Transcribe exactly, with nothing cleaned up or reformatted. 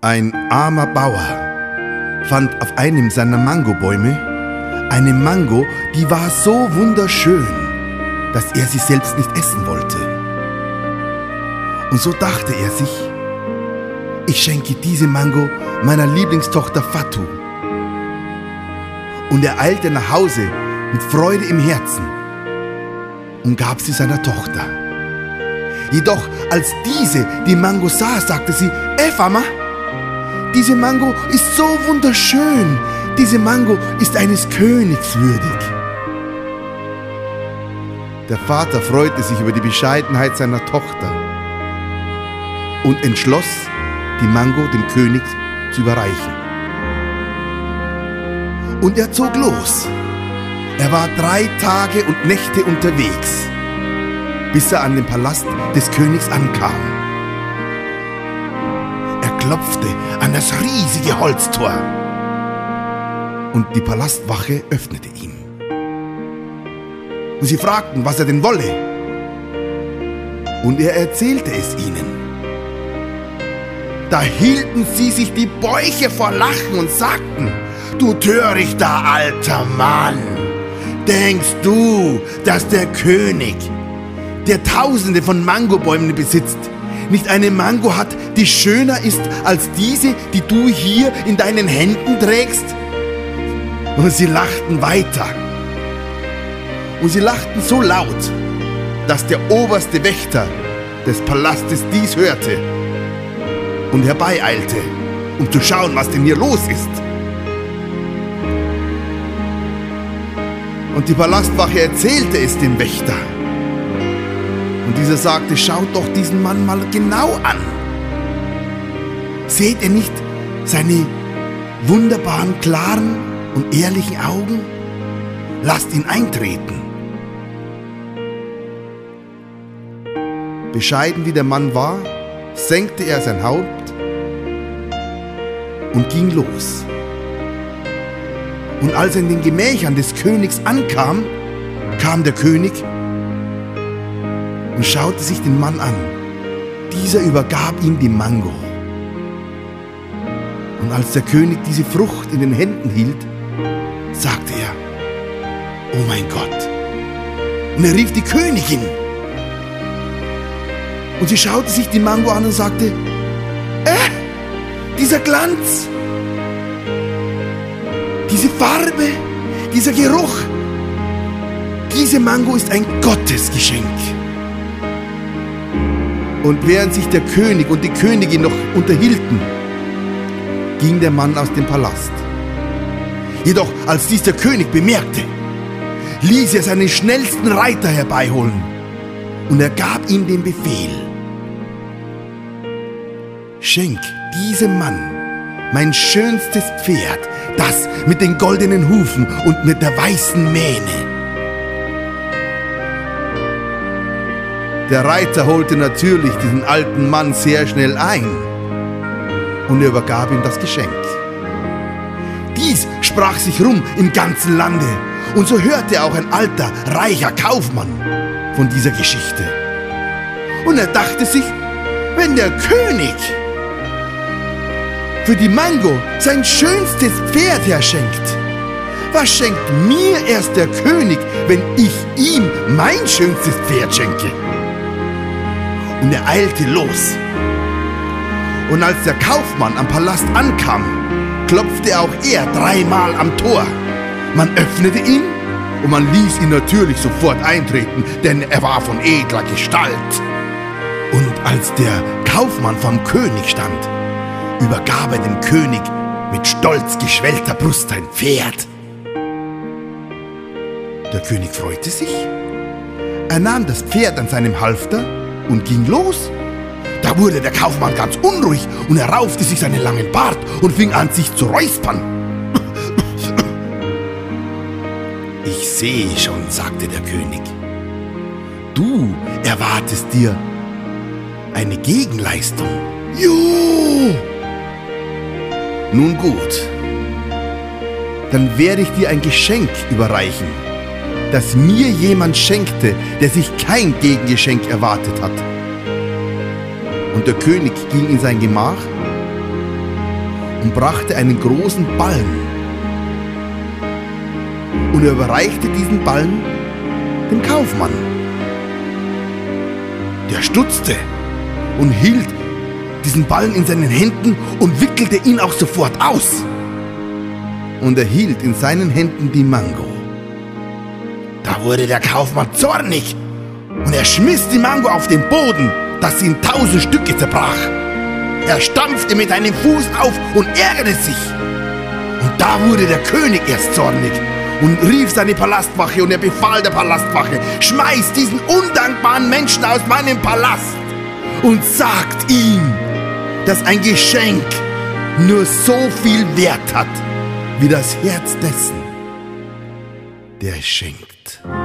Ein armer Bauer fand auf einem seiner Mangobäume eine Mango, die war so wunderschön, dass er sie selbst nicht essen wollte. Und so dachte er sich, ich schenke diese Mango meiner Lieblingstochter Fatou. Und er eilte nach Hause mit Freude im Herzen und gab sie seiner Tochter. Jedoch als diese die Mango sah, sagte sie, ey Mama, diese Mango ist so wunderschön, diese Mango ist eines Königs würdig. Der Vater freute sich über die Bescheidenheit seiner Tochter und entschloss, die Mango dem König zu überreichen. Und er zog los. Er war drei Tage und Nächte unterwegs, bis er an den Palast des Königs ankam. Er klopfte an das riesige Holztor und die Palastwache öffnete ihm. Und sie fragten, was er denn wolle. Und er erzählte es ihnen. Da hielten sie sich die Bäuche vor Lachen und sagten, du törichter alter Mann, denkst du, dass der König, der Tausende von Mangobäumen besitzt, nicht eine Mango hat, die schöner ist als diese, die du hier in deinen Händen trägst? Und sie lachten weiter. Und sie lachten so laut, dass der oberste Wächter des Palastes dies hörte und herbeieilte, um zu schauen, was denn hier los ist. Und die Palastwache erzählte es dem Wächter. Und dieser sagte, schaut doch diesen Mann mal genau an. Seht ihr nicht seine wunderbaren, klaren und ehrlichen Augen? Lasst ihn eintreten. Bescheiden wie der Mann war, senkte er sein Haupt und ging los. Und als er in den Gemächern des Königs ankam, kam der König und schaute sich den Mann an. Dieser übergab ihm die Mango. Und als der König diese Frucht in den Händen hielt, sagte er, oh mein Gott. Und er rief die Königin. Und sie schaute sich die Mango an und sagte, äh, dieser Glanz, diese Farbe, dieser Geruch, diese Mango ist ein Gottesgeschenk. Und während sich der König und die Königin noch unterhielten, ging der Mann aus dem Palast. Jedoch, als dies der König bemerkte, ließ er seinen schnellsten Reiter herbeiholen und er gab ihm den Befehl: Schenk diesem Mann mein schönstes Pferd, das mit den goldenen Hufen und mit der weißen Mähne. Der Reiter holte natürlich diesen alten Mann sehr schnell ein und er übergab ihm das Geschenk. Dies sprach sich rum im ganzen Lande und so hörte auch ein alter, reicher Kaufmann von dieser Geschichte. Und er dachte sich, wenn der König für die Mango sein schönstes Pferd herschenkt, was schenkt mir erst der König, wenn ich ihm mein schönstes Pferd schenke? Und er eilte los. Und als der Kaufmann am Palast ankam, klopfte auch er dreimal am Tor. Man öffnete ihn und man ließ ihn natürlich sofort eintreten, denn er war von edler Gestalt. Und als der Kaufmann vom König stand, übergab er dem König mit stolz geschwellter Brust ein Pferd. Der König freute sich. Er nahm das Pferd an seinem Halfter und ging los. Da wurde der Kaufmann ganz unruhig und er raufte sich seinen langen Bart und fing an, sich zu räuspern. Ich sehe schon, sagte der König. Du erwartest dir eine Gegenleistung. Jo! Nun gut, dann werde ich dir ein Geschenk überreichen, das mir jemand schenkte, der sich kein Gegengeschenk erwartet hat. Und der König ging in sein Gemach und brachte einen großen Ballen. Und er überreichte diesen Ballen dem Kaufmann. Der stutzte und hielt diesen Ballen in seinen Händen und wickelte ihn auch sofort aus. Und er hielt in seinen Händen die Mango. Da wurde der Kaufmann zornig und er schmiss die Mango auf den Boden, dass sie in tausend Stücke zerbrach. Er stampfte mit einem Fuß auf und ärgerte sich. Und da wurde der König erst zornig und rief seine Palastwache und er befahl der Palastwache: Schmeißt diesen undankbaren Menschen aus meinem Palast und sagt ihm, dass ein Geschenk nur so viel Wert hat wie das Herz dessen, der es schenkt.